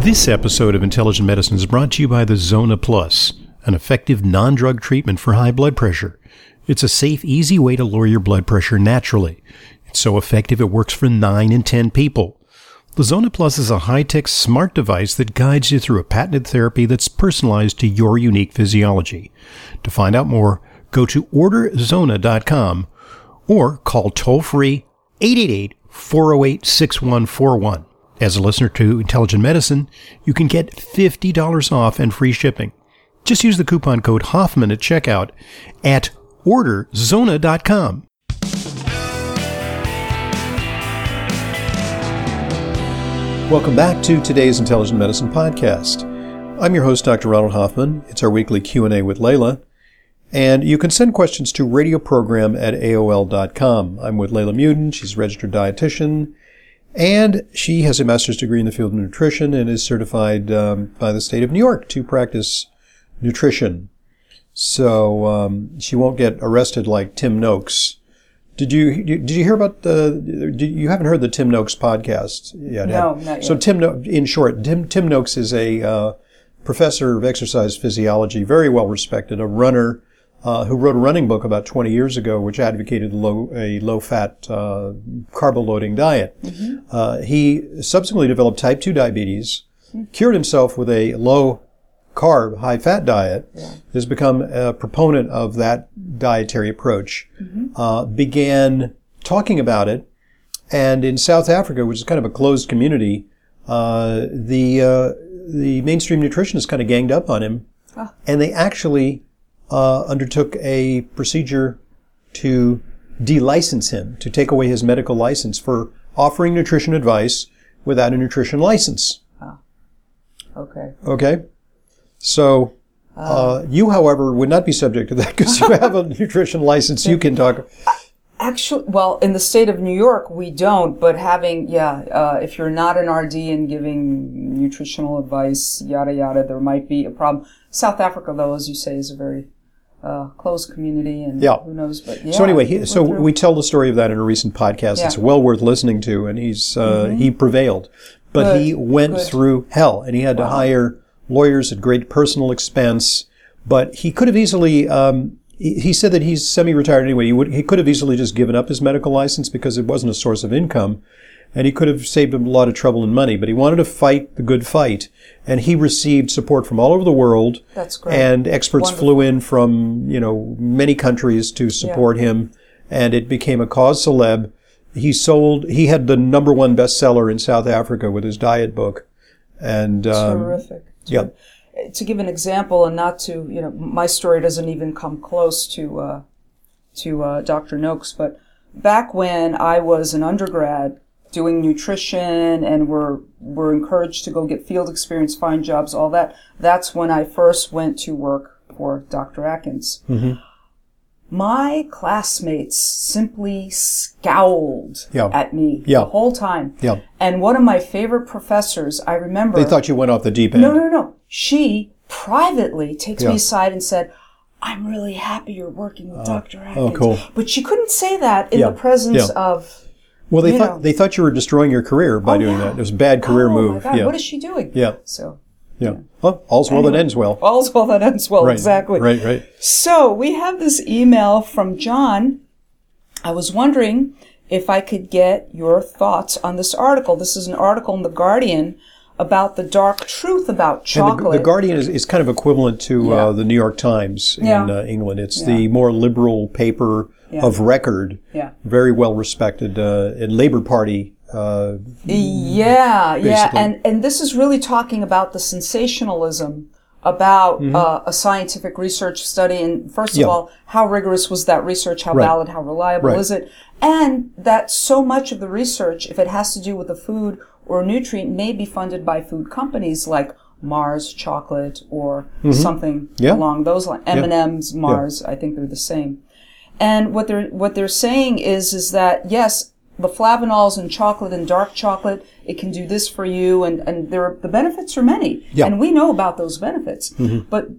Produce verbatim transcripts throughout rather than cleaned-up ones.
This episode of Intelligent Medicine is brought to you by the Zona Plus, an effective non-drug treatment for high blood pressure. It's a safe, easy way to lower your blood pressure naturally. It's so effective it works for nine in ten people. The Zona Plus is a high-tech, smart device that guides you through a patented therapy that's personalized to your unique physiology. To find out more, go to order zona dot com or call toll-free eight eight eight, four oh eight, six one four one. As a listener to Intelligent Medicine, you can get fifty dollars off and free shipping. Just use the coupon code Hoffman at checkout at order zona dot com. Welcome back to today's Intelligent Medicine podcast. I'm your host, Doctor Ronald Hoffman. It's our weekly Q and A with Layla. And you can send questions to radioprogram at A O L dot com. I'm with Layla Muden. She's a registered dietitian. And she has a master's degree in the field of nutrition and is certified um, by the state of New York to practice nutrition. So um, she won't get arrested like Tim Noakes. Did you did you hear about the? Did, you haven't heard the Tim Noakes podcast yet? No, have? not yet. So Tim, in short, Tim Tim Noakes is a uh, professor of exercise physiology, very well respected, a runner. Uh, who wrote a running book about twenty years ago, which advocated low, a low-fat, uh, carbo-loading diet. Mm-hmm. Uh, he subsequently developed type two diabetes, mm-hmm. cured himself with a low-carb, high-fat diet, yeah. has become a proponent of that dietary approach, mm-hmm. uh, began talking about it, and in South Africa, which is kind of a closed community, uh, the uh, the mainstream nutritionists kind of ganged up on him, oh. and they actually Uh, undertook a procedure to de-license him, to take away his medical license for offering nutrition advice without a nutrition license. Ah. Okay. Okay? So, uh, uh, you, however, would not be subject to that because you have a nutrition license. You can talk. Actually, well, in the state of New York, we don't, but having, yeah, uh, if you're not an R D and giving nutritional advice, yada, yada, there might be a problem. South Africa, though, as you say, is a very Uh, closed community, and yeah. who knows? But yeah. So anyway, he, so we tell the story of that in a recent podcast. Yeah. It's well worth listening to, and he's uh, mm-hmm. he prevailed, but Good. he went Good. through hell, and he had wow. to hire lawyers at great personal expense. But he could have easily. Um, he, he said that he's semi-retired anyway. He would he could have easily just given up his medical license because it wasn't a source of income. And he could have saved him a lot of trouble and money, but he wanted to fight the good fight. And he received support from all over the world. That's great. And experts Wonderful. flew in from, you know, many countries to support yeah. him. And it became a cause celeb. He sold, he had the number one bestseller in South Africa with his diet book. And, um, Terrific. Yeah. To give an example, and not to, you know, my story doesn't even come close to, uh, to, uh, Doctor Noakes, but back when I was an undergrad, doing nutrition, and were were encouraged to go get field experience, find jobs, all that. That's when I first went to work for Doctor Atkins. Mm-hmm. My classmates simply scowled yeah. at me yeah. the whole time. Yeah. And one of my favorite professors, I remember... They thought you went off the deep end. No, no, no. She privately takes yeah. me aside and said, I'm really happy you're working with uh, Doctor Atkins. Oh, cool. But she couldn't say that in yeah. the presence yeah. of... Well, they you thought know. they thought you were destroying your career by oh, doing yeah. that. It was a bad career oh, move. Oh my God! Yeah. What is she doing? Yeah. So. Yeah. yeah. Well, all's well anyway, that ends well. All's well that ends well. Right. Exactly. Right. Right. So we have this email from John. I was wondering if I could get your thoughts on this article. This is an article in The Guardian about the dark truth about chocolate. And the, the Guardian is, is kind of equivalent to yeah. uh, the New York Times in yeah. uh, England. It's yeah. the more liberal paper yeah. of record, yeah. very well respected, uh, and Labour Party. Uh, yeah, basically. yeah, and and this is really talking about the sensationalism about mm-hmm. uh, a scientific research study, and first of yeah. all, how rigorous was that research? How right. valid? How reliable right. is it? And that so much of the research, if it has to do with a food or a nutrient, may be funded by food companies like Mars chocolate or mm-hmm. something yeah. along those lines. M and M's, yeah. Mars, yeah. I think they're the same. And what they're what they're saying is is that yes, the flavanols in chocolate and dark chocolate, it can do this for you, and and there are, the benefits are many, yeah. and we know about those benefits. Mm-hmm. But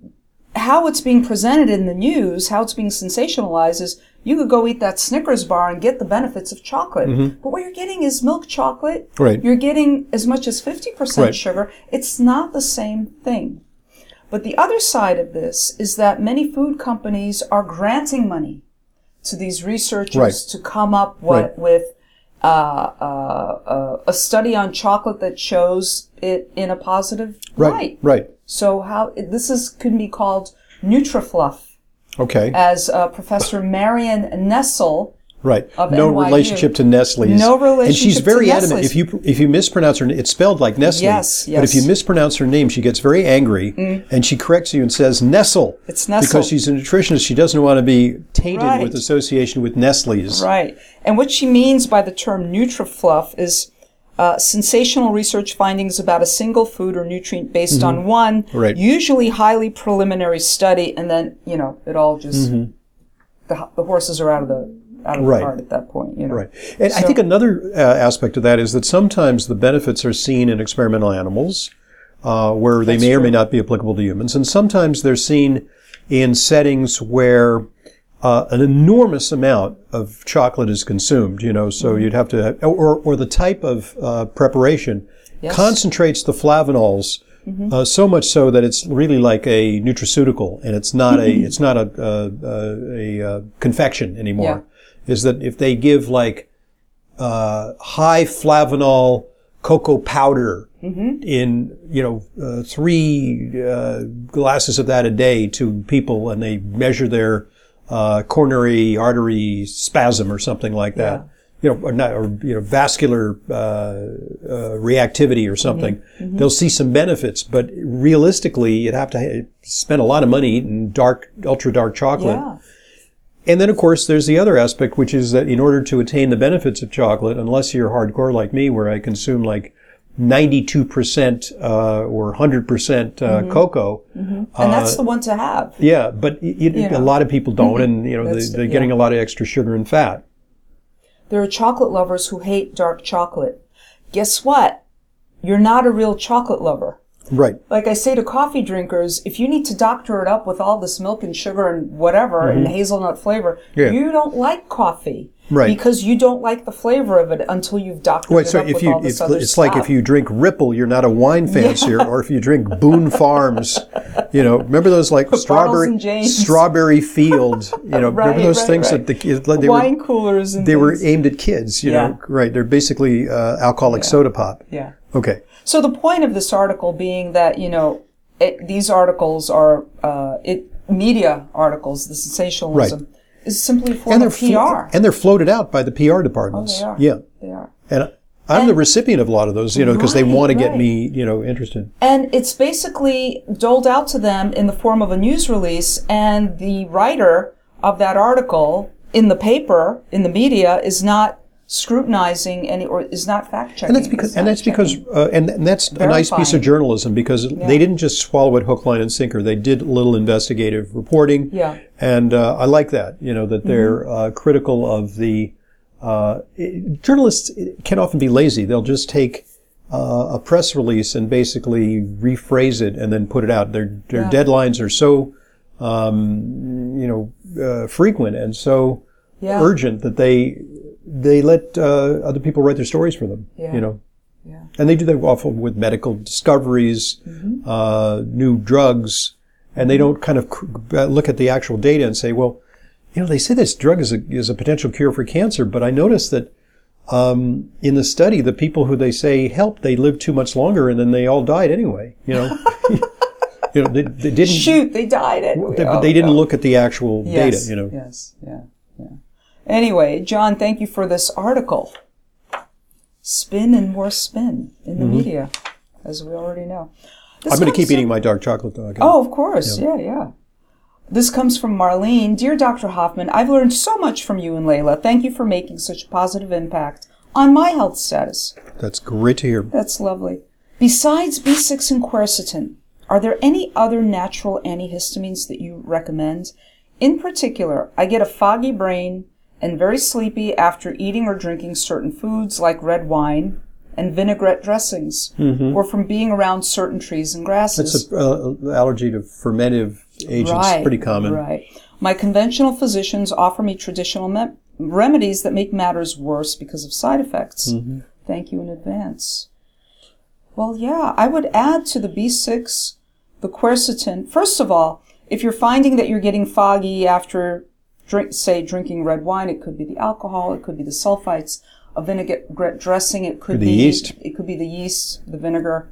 how it's being presented in the news, how it's being sensationalized is you could go eat that Snickers bar and get the benefits of chocolate. Mm-hmm. But what you're getting is milk chocolate. Right. You're getting as much as fifty percent right. sugar. It's not the same thing. But the other side of this is that many food companies are granting money to these researchers right. to come up what, right. with uh, uh, uh, a study on chocolate that shows it in a positive right. light. Right. So how this is can be called NutriFluff. Okay. As uh, Professor Marion Nessel. Right. Of no N Y U. relationship to Nestle's. No relationship And she's very to adamant. Nestle's. If you if you mispronounce her name, it's spelled like Nestle. Yes, yes. But if you mispronounce her name, she gets very angry mm. and she corrects you and says Nestle. It's Nestle. Because she's a nutritionist. She doesn't want to be tainted right. with association with Nestle's. Right. And what she means by the term NutriFluff is uh, sensational research findings about a single food or nutrient based mm-hmm. on one, right. usually highly preliminary study, and then, you know, it all just, mm-hmm. the, the horses are out of the out of right. the cart at that point, you know. Right. And so, I think another uh, aspect of that is that sometimes the benefits are seen in experimental animals, uh, where they may true. or may not be applicable to humans. And sometimes they're seen in settings where uh, an enormous amount of chocolate is consumed, you know, so mm-hmm. you'd have to, or, or the type of uh, preparation yes. concentrates the flavanols Mm-hmm. Uh, so much so that it's really like a nutraceutical, and it's not a it's not a a, a, a confection anymore. Yeah. Is that if they give like uh, high flavanol cocoa powder mm-hmm. in you know uh, three uh, glasses of that a day to people, and they measure their uh, coronary artery spasm or something like that. Yeah. You know, or not, or you know, vascular uh, uh, reactivity or something. Mm-hmm. Mm-hmm. They'll see some benefits, but realistically, you'd have to ha- spend a lot of money eating dark, ultra dark chocolate. Yeah. And then, of course, there's the other aspect, which is that in order to attain the benefits of chocolate, unless you're hardcore like me, where I consume like ninety-two percent uh, or one hundred percent uh, mm-hmm. cocoa, mm-hmm. and uh, that's the one to have. Yeah, but it, you know. a lot of people don't, mm-hmm. and you know, they, they're yeah. getting a lot of extra sugar and fat. There are chocolate lovers who hate dark chocolate. Guess what? You're not a real chocolate lover. Right. Like I say to coffee drinkers, if you need to doctor it up with all this milk and sugar and whatever mm-hmm. and hazelnut flavor, yeah. you don't like coffee. Right. Because you don't like the flavor of it until you've doctored Wait, it so up if with you, all this if, other it's stuff. like if you drink Ripple, you're not a wine fancier, yeah. or if you drink Boone Farms, you know, remember those like strawberry strawberry field, you know, right, remember those right, things right. that the they wine were, coolers and they things. were aimed at kids, you yeah. know, right? They're basically uh, alcoholic yeah. soda pop. Yeah. Okay. So the point of this article being that you know it, these articles are uh, it media articles, the sensationalism. Right. Is simply a form of P R. Flo- and they're floated out by the P R departments. Oh, they are. Yeah. They are. And I'm and, the recipient of a lot of those, you know, because right, they want to get right. me, you know, interested. And it's basically doled out to them in the form of a news release, and the writer of that article in the paper, in the media, is not scrutinizing any, or is not fact checking. And that's because, and that's because, uh, and, and that's Verifying. a nice piece of journalism because yeah. they didn't just swallow it hook, line, and sinker. They did a little investigative reporting. Yeah. And uh, I like that, you know, that they're mm-hmm. uh, critical of the. Uh, it, journalists can often be lazy. They'll just take uh, a press release and basically rephrase it and then put it out. Their their yeah. deadlines are so, um, you know, uh, frequent and so yeah. urgent that they. They let uh, other people write their stories for them, yeah. you know. Yeah. And they do that often with medical discoveries, mm-hmm. uh, new drugs, and they don't kind of look at the actual data and say, well, you know, they say this drug is a, is a potential cure for cancer, but I noticed that um, in the study, the people who they say helped, they lived too much longer, and then they all died anyway, you know. you know, they, they didn't... Shoot, they died anyway. They, but they didn't look at the actual yes. data, you know. Yes, yeah, yeah. Anyway, John, thank you for this article. Spin and more spin in the mm-hmm. media, as we already know. This I'm going to keep from, eating my dark chocolate, though. Again. Oh, of course. Yeah. yeah, yeah. This comes from Marlene. Dear Doctor Hoffman, I've learned so much from you and Layla. Thank you for making such a positive impact on my health status. That's great to hear. That's lovely. Besides B six and quercetin, are there any other natural antihistamines that you recommend? In particular, I get a foggy brain and very sleepy after eating or drinking certain foods like red wine and vinaigrette dressings, mm-hmm. or from being around certain trees and grasses. It's an uh, allergy to fermentive agents, right, pretty common. Right. My conventional physicians offer me traditional me- remedies that make matters worse because of side effects. Mm-hmm. Thank you in advance. Well, yeah, I would add to the B six, the quercetin. First of all, if you're finding that you're getting foggy after, drink, say, drinking red wine, it could be the alcohol, it could be the sulfites, a vinaigrette dressing, it could, could be the yeast. It could be the yeast, the vinegar.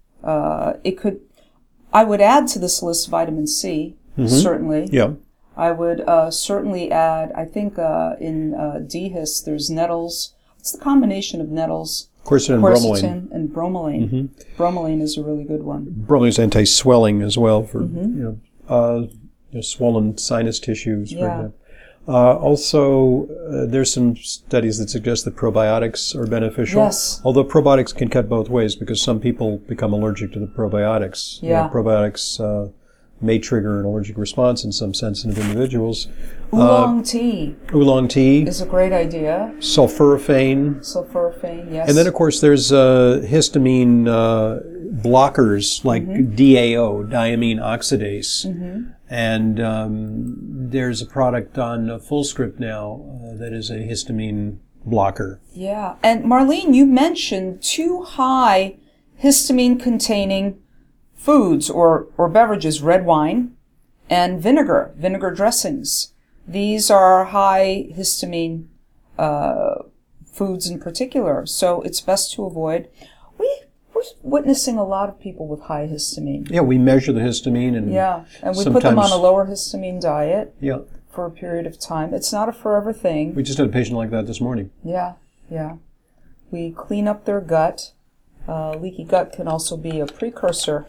Uh, it could. I would add to this list vitamin C, mm-hmm. certainly. Yeah. I would uh, certainly add. I think uh, in uh, D H I S there's nettles. It's the combination of nettles. Quercetin and bromelain. and bromelain. Mm-hmm. Bromelain is a really good one. Bromelain is anti-swelling as well for mm-hmm. you know, uh, you know, swollen sinus tissues. For yeah. example. Uh, also, uh, there's some studies that suggest that probiotics are beneficial. Yes. Although probiotics can cut both ways because some people become allergic to the probiotics. Yeah. You know, probiotics uh, may trigger an allergic response in some sensitive individuals. Oolong uh, tea. Oolong tea. Is a great idea. Sulforaphane. Sulforaphane, yes. And then, of course, there's uh, histamine uh, blockers like mm-hmm. D A O, diamine oxidase. Mm-hmm. And um, there's a product on uh, Fullscript now uh, that is a histamine blocker. Yeah. And Marlene, you mentioned two high histamine-containing foods or, or beverages, red wine and vinegar, vinegar dressings. These are high histamine uh, foods in particular, so it's best to avoid. We, we're witnessing a lot of people with high histamine. Yeah, we measure the histamine. and Yeah, and we put them on a lower histamine diet yeah. for a period of time. It's not a forever thing. We just had a patient like that this morning. Yeah, yeah. We clean up their gut. Uh, leaky gut can also be a precursor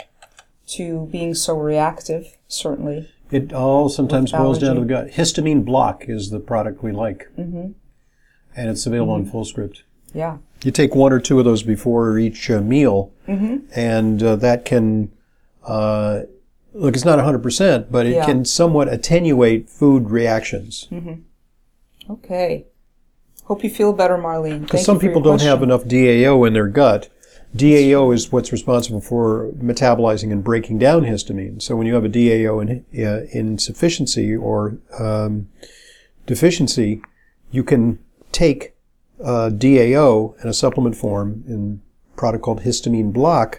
to being so reactive, certainly. It all sometimes boils allergy. down to the gut. Histamine Block is the product we like. Mm-hmm. And it's available mm-hmm. on Fullscript. Yeah. You take one or two of those before each uh, meal, mm-hmm. and uh, that can, uh, look, it's not one hundred percent, but it yeah. can somewhat attenuate food reactions. Mm-hmm. Okay. Hope you feel better, Marlene. Because some people don't question. have enough D A O in their gut. D A O is what's responsible for metabolizing and breaking down histamine. So when you have a D A O in, uh, insufficiency or um, deficiency, you can take uh, D A O in a supplement form in a product called Histamine Block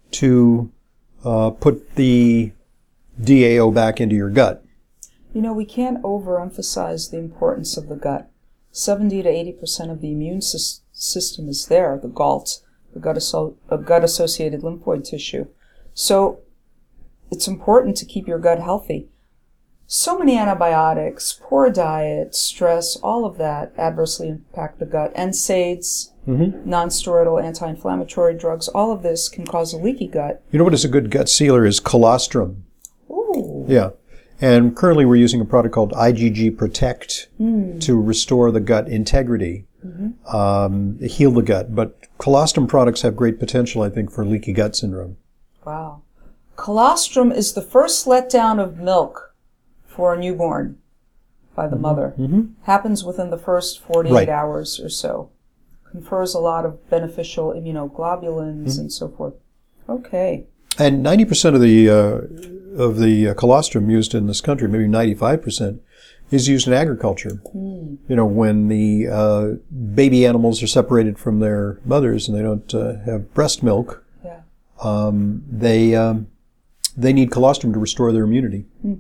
to uh, put the D A O back into your gut. You know, we can't overemphasize the importance of the gut. seventy to eighty percent of the immune sy- system is there, the GALT, the gut, asso- uh, gut-associated lymphoid tissue. So it's important to keep your gut healthy. So many antibiotics, poor diet, stress, all of that adversely impact the gut. N SAIDs, mm-hmm. non-steroidal anti-inflammatory drugs, all of this can cause a leaky gut. You know what is a good gut sealer is colostrum. Ooh. Yeah. And currently we're using a product called I G G Protect mm. to restore the gut integrity, mm-hmm. um, heal the gut. But colostrum products have great potential, I think, for leaky gut syndrome. Wow. Colostrum is the first letdown of milk for a newborn by the mm-hmm. mother. Mm-hmm. Happens within the first forty-eight right. hours or so. Confers a lot of beneficial immunoglobulins mm-hmm. and so forth. Okay. And ninety percent of the uh, of the uh, colostrum used in this country, maybe ninety-five percent, is used in agriculture. Mm. You know, when the uh, baby animals are separated from their mothers and they don't uh, have breast milk, yeah. um, they um, they need colostrum to restore their immunity. Mm.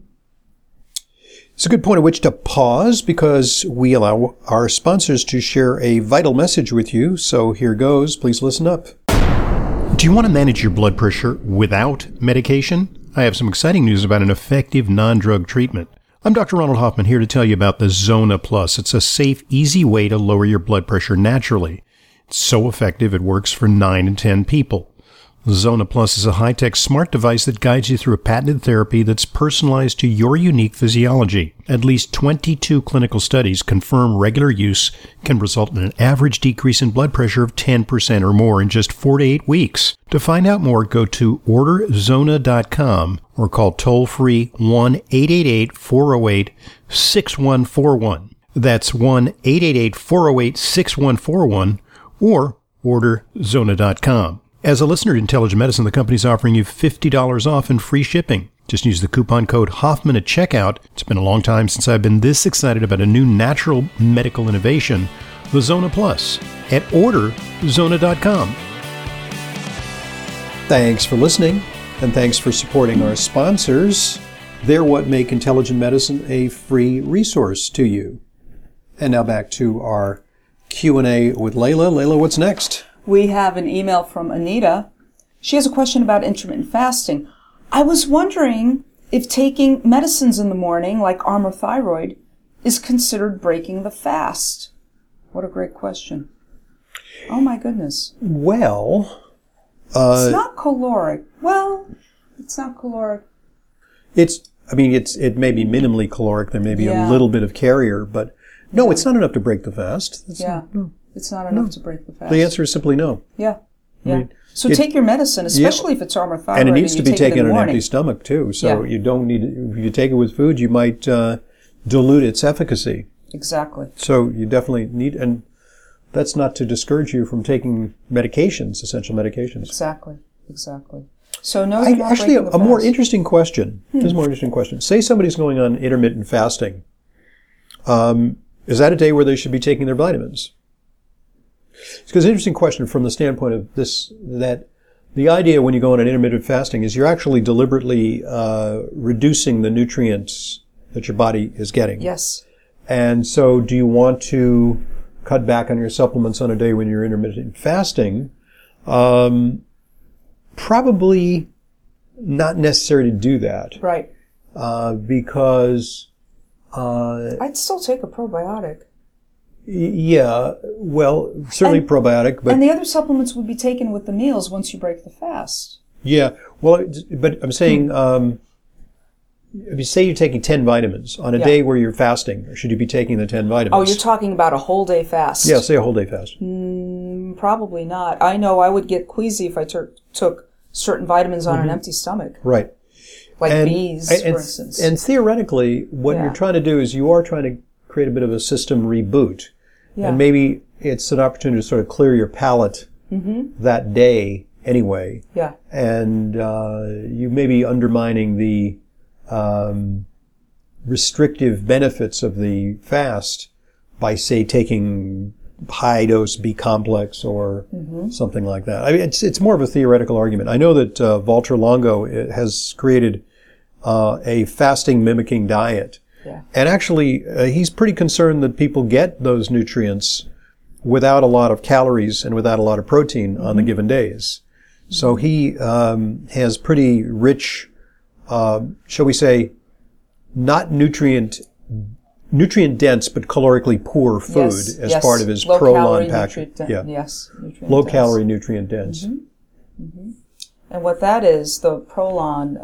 It's a good point at which to pause because we allow our sponsors to share a vital message with you. So here goes. Please listen up. Do you want to manage your blood pressure without medication? I have some exciting news about an effective non-drug treatment. I'm Doctor Ronald Hoffman here to tell you about the Zona Plus. It's a safe, easy way to lower your blood pressure naturally. It's so effective it works for nine in ten people. Zona Plus is a high-tech smart device that guides you through a patented therapy that's personalized to your unique physiology. At least twenty-two clinical studies confirm regular use can result in an average decrease in blood pressure of ten percent or more in just four to eight weeks. To find out more, go to order zona dot com or call toll-free one eight eight eight, four oh eight, six one four one. That's one eight eight eight, four oh eight, six one four one or order zona dot com. As a listener to Intelligent Medicine, the company's offering you fifty dollars off and free shipping. Just use the coupon code Hoffman at checkout. It's been a long time since I've been this excited about a new natural medical innovation, the Zona Plus, at order zona dot com. Thanks for listening, and thanks for supporting our sponsors. They're what make Intelligent Medicine a free resource to you. And now back to our Q and A with Layla. Layla, what's next? We have an email from Anita. She has a question about intermittent fasting. I was wondering if taking medicines in the morning, like Armour Thyroid, is considered breaking the fast. What a great question. Oh my goodness. Well, uh, it's not caloric. Well, it's not caloric. It's, I mean, it's it may be minimally caloric. There may be Yeah. a little bit of carrier, but no, it's not enough to break the fast. It's Yeah. not- no. It's not enough to break the fast. The answer is simply no. Yeah. Yeah. mean, so it- take your medicine, especially if it's Armour Thyroid. And it needs to you be take it taken in on the an morning. empty stomach, too. So Yeah. you don't need, if you take it with food, you might uh, dilute its efficacy. Exactly. So you definitely need, and that's not to discourage you from taking medications, essential medications. Exactly. Exactly. So no, I, you're not actually, a, breaking the a more fast. interesting question. Hmm. This is a more interesting question. Say somebody's going on intermittent fasting. Um, is that a day where they should be taking their vitamins? Because an interesting question from the standpoint of this, that the idea when you go on an intermittent fasting is you're actually deliberately uh, reducing the nutrients that your body is getting. Yes. And so do you want to cut back on your supplements on a day when you're intermittent fasting? Um, probably not necessary to do that. Right. Uh, because, uh, I'd still take a probiotic. y- yeah, well, certainly And- probiotic, but And the other supplements would be taken with the meals once you break the fast. yeah, well, it's- but I'm saying, um, if you say you're taking ten vitamins on a Yeah. day where you're fasting, should you be taking the ten vitamins? Oh, you're talking about a whole day fast? Yeah, say a whole day fast. Mm, probably not. I know I would get queasy if I tur- took certain vitamins on an empty stomach, Right. like and, bees, and, for instance. And theoretically, what Yeah. you're trying to do is you are trying to create a bit of a system reboot. Yeah. And maybe it's an opportunity to sort of clear your palate that day anyway. yeah. And uh, you may be undermining the um, restrictive benefits of the fast by, say, taking high-dose B-complex or something like that. I mean, it's it's more of a theoretical argument. I know that uh, Walter Longo has created uh, a fasting mimicking diet. Yeah. And actually, uh, he's pretty concerned that people get those nutrients without a lot of calories and without a lot of protein mm-hmm. on the given days. So he um, has pretty rich, uh, shall we say, not nutrient nutrient dense but calorically poor food Yes, as yes. part of his Low Prolon calorie, package. nutrient Yeah, den- Yes. nutrient low dense. calorie, nutrient dense. Mm-hmm. And what that is, the Prolon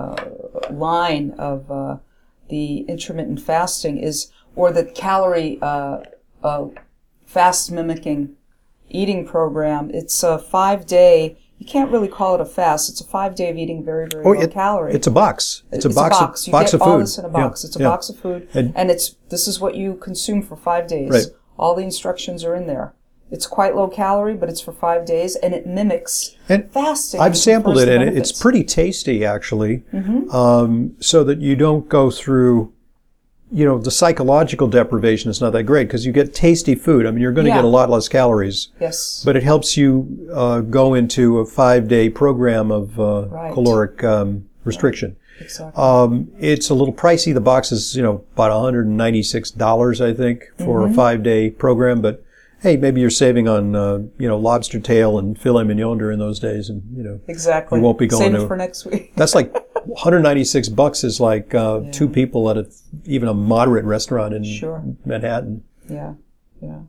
uh, line of uh, the intermittent fasting is, or the calorie uh, uh, fast mimicking eating program. It's a five day. You can't really call it a fast. It's a five day of eating very, very Oh, low it- calorie. It's a box. It's, It's a box. box. Of, You box get of food. all this in a box. Yeah, It's a yeah. box of food, And- and it's this is what you consume for five days. Right. All the instructions are in there. It's quite low calorie, but it's for five days, and it mimics And fasting. I've sampled Confers it, the and it's benefits. pretty tasty, actually. Mm-hmm. Um, so that you don't go through, you know, the psychological deprivation is not that great because you get tasty food. I mean, you're going to Yeah. get a lot less calories, Yes. but it helps you uh, go into a five-day program of uh, Right. caloric um, restriction. Exactly. Um, it's a little pricey. The box is, you know, about one hundred ninety-six dollars, I think, for Mm-hmm. a five-day program. But hey, maybe you're saving on, uh, you know, lobster tail and filet mignon during those days, and you know, Exactly. you won't be going Save to- it for next week. that's like one hundred ninety-six bucks is like uh, two people at a even a moderate restaurant in Sure. Manhattan. Yeah. Yeah.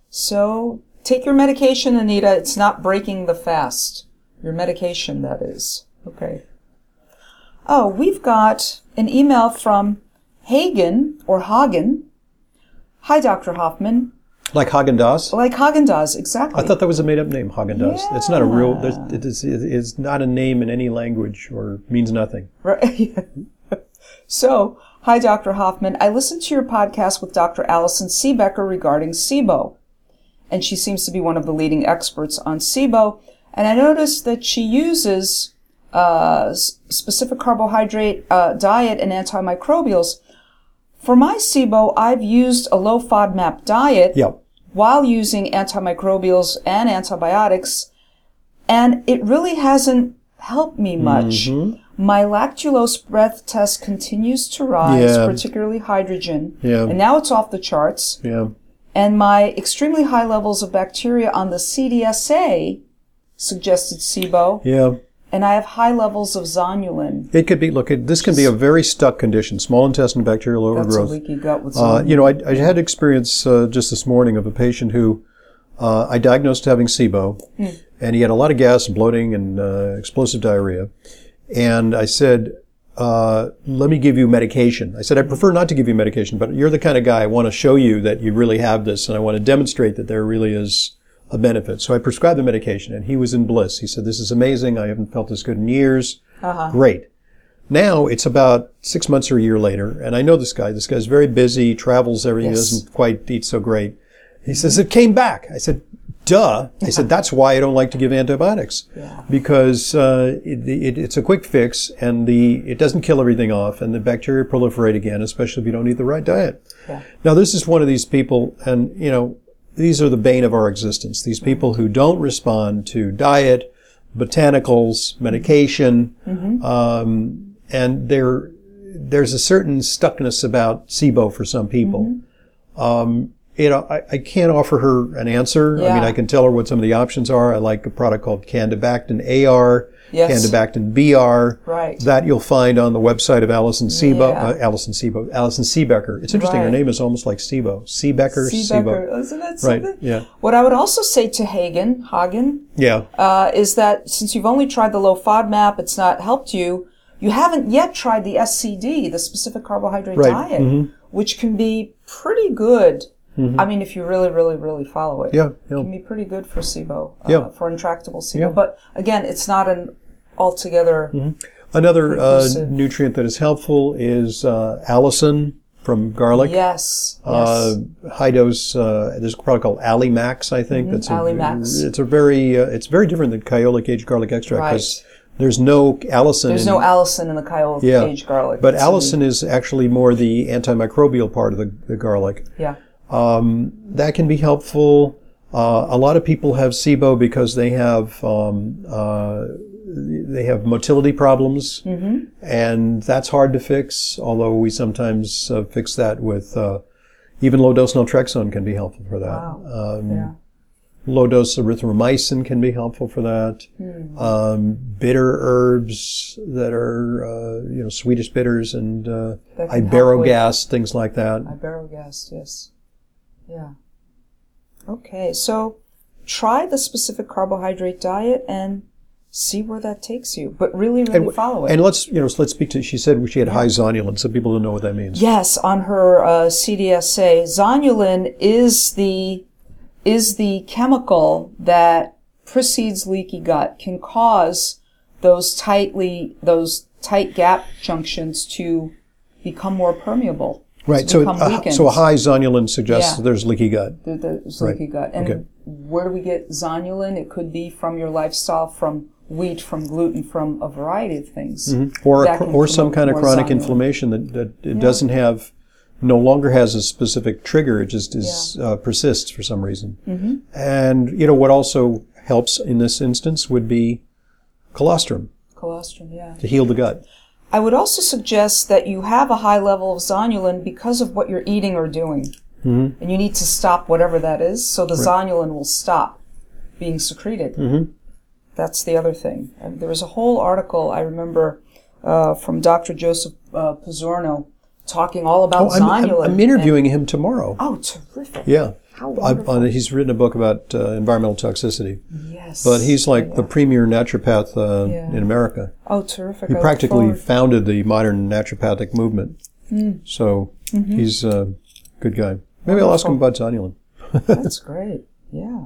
So take your medication, Anita. It's not breaking the fast. Your medication, that is. Okay. Oh, we've got an email from Hagen, or Hagen. Hi, Doctor Hoffman. Like Haagen-Dazs? Like Haagen-Dazs, exactly. I thought that was a made-up name, Haagen-Dazs. It's not a real. Yeah. there's- It is, it is not a name in any language or means nothing. Right. So, hi, Doctor Hoffman. I listened to your podcast with Doctor Allison Seebecker regarding SIBO, and she seems to be one of the leading experts on SIBO, And I noticed that she uses uh, specific carbohydrate uh, diet and antimicrobials. For my SIBO, I've used a low FODMAP diet Yep. while using antimicrobials and antibiotics, and it really hasn't helped me much. Mm-hmm. My lactulose breath test continues to rise, Yeah. particularly hydrogen, Yeah. and now it's off the charts. Yeah. And my extremely high levels of bacteria on the C D S A suggested SIBO, Yeah. and I have high levels of zonulin. It could be, look, it, this can be a very stuck condition, small intestine bacterial That's a overgrowth. leaky gut with Uh, zonulin. you know, I, I had experience uh, just this morning of a patient who uh, I diagnosed having SIBO, Mm. and he had a lot of gas, bloating, and uh, explosive diarrhea. And I said, uh, let me give you medication. I said, I prefer not to give you medication, but you're the kind of guy I want to show you that you really have this, and I want to demonstrate that there really is a benefit. So I prescribed the medication, and he was in bliss. He said, this is amazing. I haven't felt this good in years. Uh-huh. Great. Now it's about six months or a year later, and I know this guy. This guy's very busy, travels, everything, Yes. doesn't quite eat so great. He says, it came back. I said, duh. I said, that's why I don't like to give antibiotics. Yeah. Because uh, it, it, it's a quick fix, and the it doesn't kill everything off, and the bacteria proliferate again, especially if you don't eat the right diet. Yeah. Now, this is one of these people, and, you know, these are the bane of our existence. These people who don't respond to diet, botanicals, medication, Mm-hmm. um, and there, there's a certain stuckness about SIBO for some people. Mm-hmm. Um, you know, I, I can't offer her an answer. I Yeah. mean, I can tell her what some of the options are. I like a product called Candibactin A R, Yes. Candibactin B R. Right. That you'll find on the website of Alison SIBO, Yeah. uh, Alison SIBO, Alison Seebecker. It's interesting. Her Right. name is almost like SIBO. Seebecker, SIBO. Seebecker, isn't that Right. something? Yeah. What I would also say to Hagen, Hagen, Yeah. uh, is that since you've only tried the low FODMAP, it's not helped you, you haven't yet tried the S C D, the specific carbohydrate Right. diet, Mhm. which can be pretty good. I mean, if you really, really, really follow it. Yeah. It Yeah. can be pretty good for SIBO, uh, Yeah. for intractable SIBO. Yeah. But again, it's not an altogether... Another uh, Preclusive. nutrient that is helpful is uh, allicin from garlic. Yes. Uh, yes. high dose. Uh, there's a product called Alimax, I think. That's a, Alimax. It's a very. Uh, it's very different than Kyolic aged garlic extract because Right. there's no allicin. There's in, no allicin in the Kyle Yeah. aged garlic. But It's allicin is actually more the antimicrobial part of the, the garlic. Yeah. Um, that can be helpful. Uh, a lot of people have SIBO because they have um, uh, they have motility problems, Mm-hmm. and that's hard to fix. Although we sometimes uh, fix that with uh, even low dose naltrexone can be helpful for that. Wow. Um, Yeah. Low dose erythromycin can be helpful for that. Hmm. Um, bitter herbs that are uh, you know Swedish bitters and uh, That can help iberogast, things like that. Iberogast, yes. Yeah. Okay, so try the specific carbohydrate diet and see where that takes you. But really, really And, follow it. and let's, you know, let's speak to, she said she had high zonulin. Some people don't know what that means. Yes, on her uh, C D S A, zonulin is the is the chemical that precedes leaky gut, can cause those tightly those tight gap junctions to become more permeable. Right. to So, become a, weakened. so a high zonulin suggests Yeah. that there's leaky gut. There- There's Right. leaky gut. And Okay. where do we get zonulin? It could be from your lifestyle, from wheat, from gluten, from a variety of things. Or, That a, can or some promote kind of more chronic zonulin. inflammation that, that it doesn't have, no longer has a specific trigger. It just is, Yeah. uh, persists for some reason. Mm-hmm. And, you know, what also helps in this instance would be colostrum Colostrum, yeah. to heal the gut. I would also suggest that you have a high level of zonulin because of what you're eating or doing. Mm-hmm. And you need to stop whatever that is, so the zonulin will stop being secreted. Mm-hmm. That's the other thing. And there was a whole article, I remember, uh, from Doctor Joseph uh, Pizzorno talking all about Oh, I'm, I'm, zonulin. I'm interviewing him tomorrow. And, oh, terrific. Yeah. How I, wonderful. on, he's written a book about uh, environmental toxicity. Yes. But he's like Yeah. the premier naturopath uh, Yeah. in America. Oh, terrific. He I look practically forward- founded the modern naturopathic movement. Mm. So Mm-hmm. he's a good guy. Maybe I'll ask him about zonulin. That's great. Yeah.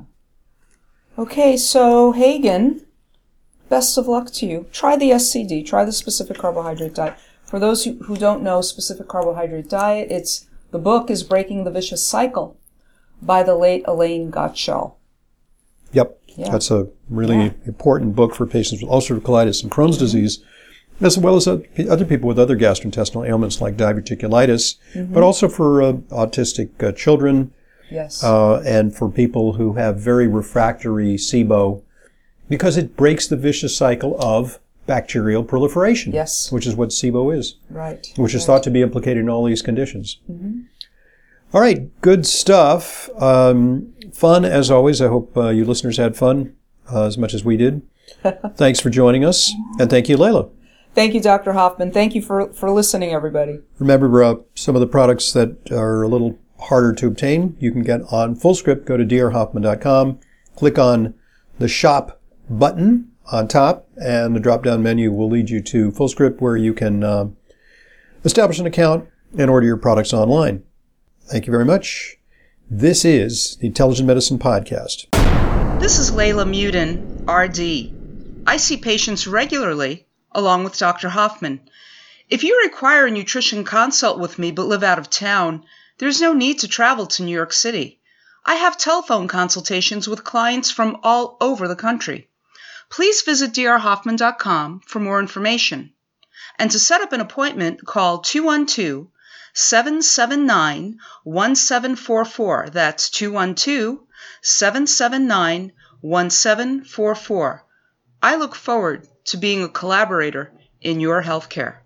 Okay, so Hagen, best of luck to you. Try the S C D. Try the specific carbohydrate diet. For those who, who don't know specific carbohydrate diet, it's the book is Breaking the Vicious Cycle by the late Elaine Gottschall. Yep. Yeah. That's a really Yeah. important book for patients with ulcerative colitis and Crohn's Mm-hmm. disease, as well as other people with other gastrointestinal ailments like diverticulitis, Mm-hmm. but also for uh, autistic uh, children Yes. uh, and for people who have very refractory SIBO, because it breaks the vicious cycle of bacterial proliferation, Yes. which is what SIBO is, Right. which is right. thought to be implicated in all these conditions. Mm-hmm. All right, good stuff. Um, fun as always. I hope uh, you listeners had fun uh, as much as we did. Thanks for joining us, and thank you, Layla. Thank you, Doctor Hoffman. Thank you for, for listening, everybody. Remember, uh, some of the products that are a little harder to obtain, you can get on FullScript. Go to d r hoffman dot com, click on the shop button on top, and the drop-down menu will lead you to FullScript, where you can uh, establish an account and order your products online. Thank you very much. This is the Intelligent Medicine Podcast. This is Layla Muden, R D. I see patients regularly, along with Doctor Hoffman. If you require a nutrition consult with me but live out of town, there's no need to travel to New York City. I have telephone consultations with clients from all over the country. Please visit d r hoffman dot com for more information. And to set up an appointment, call two one two, seven seven nine, one seven four four. That's two one two, seven seven nine, one seven four four. I look forward to being a collaborator in your healthcare.